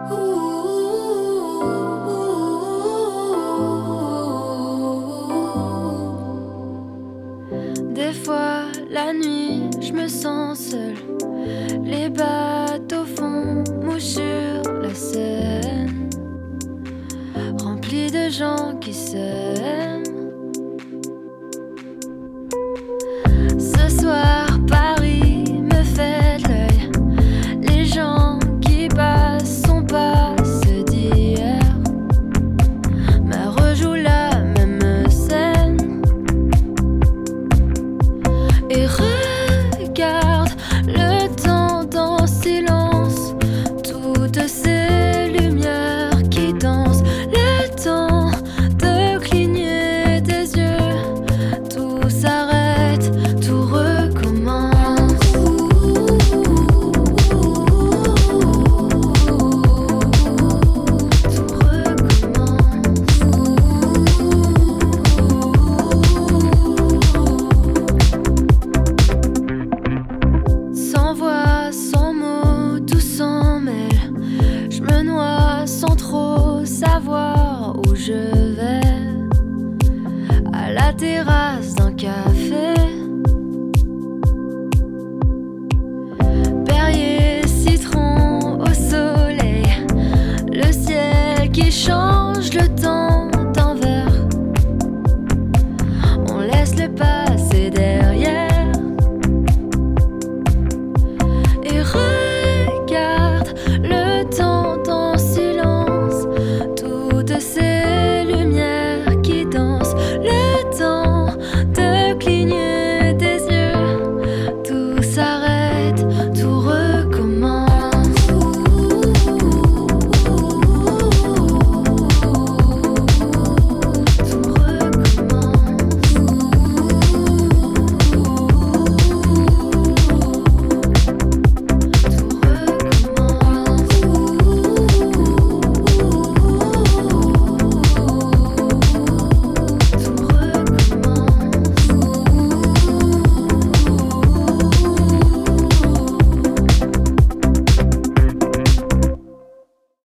Des fois, la nuit, je me sens seule. Les bateaux font mouche sur la Seine, remplis de gens qui s'aiment. Ce soir, Paris me fait de l'œil. Les gens qui passent sont pas ceux d'hier, mais rejouent la même scène. Et regarde le temps dans silence, toutes ces lumières qui dansent. Le temps de cligner des yeux, tout s'arrête, tout recommence. Tout recommence. Sans voix, sans mots, tout s'en mêle. Je me noie sans trop savoir où je vais. À la terrasse